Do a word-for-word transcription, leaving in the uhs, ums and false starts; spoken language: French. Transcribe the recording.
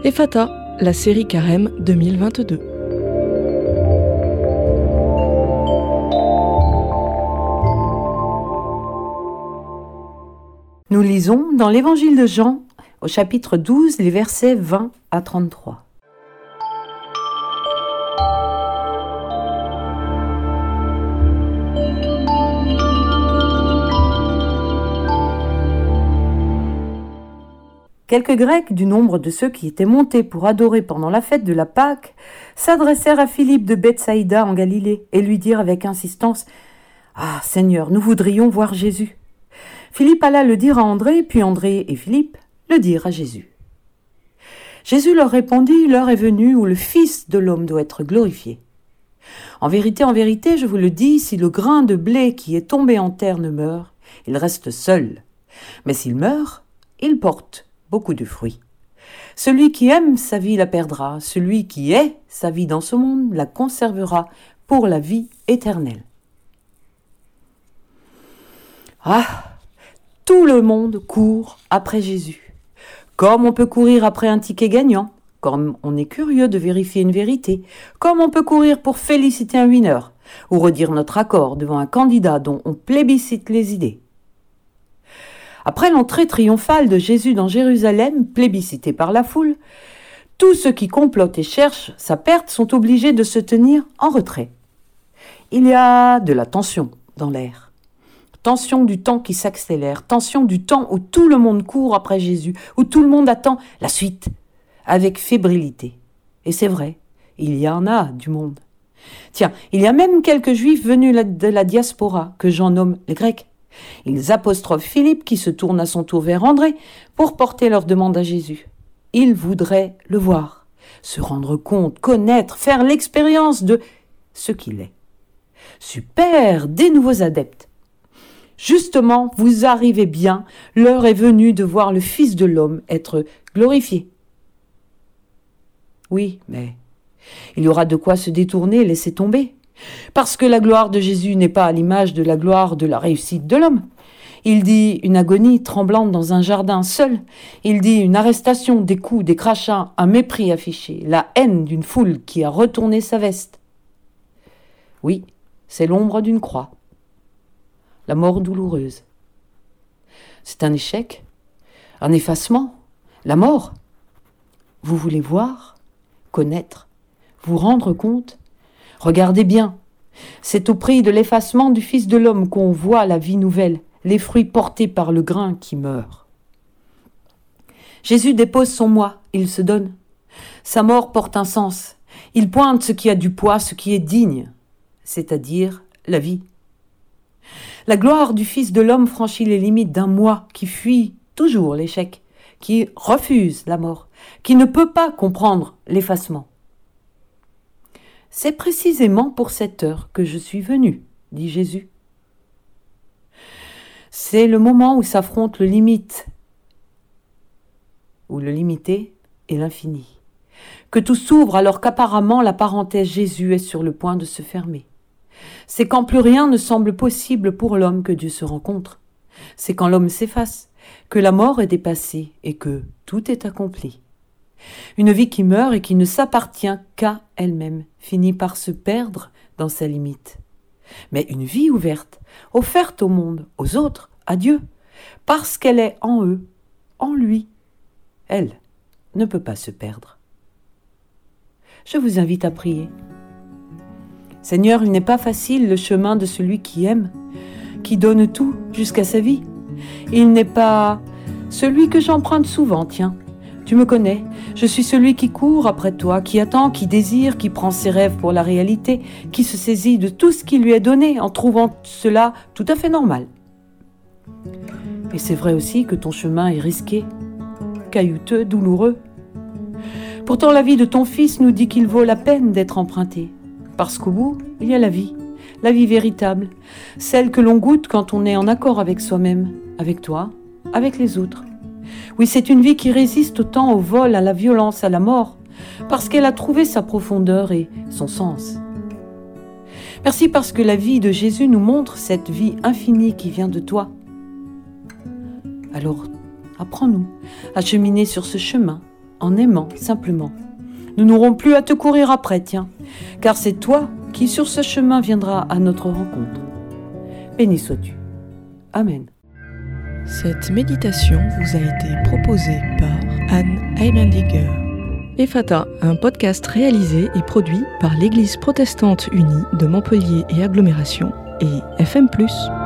Ephata, la série Carême deux mille vingt-deux. Nous lisons dans l'Évangile de Jean, au chapitre douze, les versets vingt à trente-trois. Quelques Grecs du nombre de ceux qui étaient montés pour adorer pendant la fête de la Pâque s'adressèrent à Philippe de Bethsaïda en Galilée et lui dirent avec insistance « Ah, Seigneur, nous voudrions voir Jésus !» Philippe alla le dire à André, puis André et Philippe le dirent à Jésus. Jésus leur répondit « L'heure est venue où le Fils de l'homme doit être glorifié. En vérité, en vérité, je vous le dis, si le grain de blé qui est tombé en terre ne meurt, il reste seul. Mais s'il meurt, il porte beaucoup de fruits. Celui qui aime sa vie la perdra, celui qui est sa vie dans ce monde la conservera pour la vie éternelle. » Ah, tout le monde court après Jésus. Comme on peut courir après un ticket gagnant, comme on est curieux de vérifier une vérité, comme on peut courir pour féliciter un winner, ou redire notre accord devant un candidat dont on plébiscite les idées. Après l'entrée triomphale de Jésus dans Jérusalem, plébiscitée par la foule, tous ceux qui complotent et cherchent sa perte sont obligés de se tenir en retrait. Il y a de la tension dans l'air. Tension du temps qui s'accélère, tension du temps où tout le monde court après Jésus, où tout le monde attend la suite, avec fébrilité. Et c'est vrai, il y en a du monde. Tiens, il y a même quelques Juifs venus de la diaspora, que j'en nomme les Grecs. Ils apostrophent Philippe qui se tourne à son tour vers André pour porter leur demande à Jésus. Ils voudraient le voir, se rendre compte, connaître, faire l'expérience de ce qu'il est. Super, des nouveaux adeptes. Justement, vous arrivez bien, l'heure est venue de voir le Fils de l'homme être glorifié. Oui, mais il y aura de quoi se détourner et laisser tomber. Parce que la gloire de Jésus n'est pas à l'image de la gloire de la réussite de l'homme. Il dit une agonie tremblante dans un jardin seul. Il dit une arrestation, des coups, des crachats, un mépris affiché, la haine d'une foule qui a retourné sa veste. Oui, c'est l'ombre d'une croix. La mort douloureuse. C'est un échec, un effacement, la mort. Vous voulez voir, connaître, vous rendre compte? Regardez bien, c'est au prix de l'effacement du Fils de l'homme qu'on voit la vie nouvelle, les fruits portés par le grain qui meurt. Jésus dépose son moi, il se donne. Sa mort porte un sens. Il pointe ce qui a du poids, ce qui est digne, c'est-à-dire la vie. La gloire du Fils de l'homme franchit les limites d'un moi qui fuit toujours l'échec, qui refuse la mort, qui ne peut pas comprendre l'effacement. C'est précisément pour cette heure que je suis venu, dit Jésus. C'est le moment où s'affrontent le limite, ou le limité et l'infini. Que tout s'ouvre alors qu'apparemment la parenthèse Jésus est sur le point de se fermer. C'est quand plus rien ne semble possible pour l'homme que Dieu se rencontre. C'est quand l'homme s'efface, que la mort est dépassée et que tout est accompli. Une vie qui meurt et qui ne s'appartient qu'à elle-même finit par se perdre dans sa limite. Mais une vie ouverte, offerte au monde, aux autres, à Dieu, parce qu'elle est en eux, en lui, elle ne peut pas se perdre. Je vous invite à prier. Seigneur, il n'est pas facile le chemin de celui qui aime, qui donne tout jusqu'à sa vie. Il n'est pas celui que j'emprunte souvent, tiens. Tu me connais, je suis celui qui court après toi, qui attend, qui désire, qui prend ses rêves pour la réalité, qui se saisit de tout ce qui lui est donné en trouvant cela tout à fait normal. Et c'est vrai aussi que ton chemin est risqué, caillouteux, douloureux. Pourtant la vie de ton fils nous dit qu'il vaut la peine d'être emprunté. Parce qu'au bout, il y a la vie, la vie véritable, celle que l'on goûte quand on est en accord avec soi-même, avec toi, avec les autres. Oui, c'est une vie qui résiste autant au vol, à la violence, à la mort, parce qu'elle a trouvé sa profondeur et son sens. Merci parce que la vie de Jésus nous montre cette vie infinie qui vient de toi. Alors, apprends-nous à cheminer sur ce chemin en aimant simplement. Nous n'aurons plus à te courir après, tiens, car c'est toi qui sur ce chemin viendras à notre rencontre. Béni sois-tu. Amen. Cette méditation vous a été proposée par Anne Heimandiger. Ephata, un podcast réalisé et produit par l'Église protestante unie de Montpellier et Agglomération et F M plus.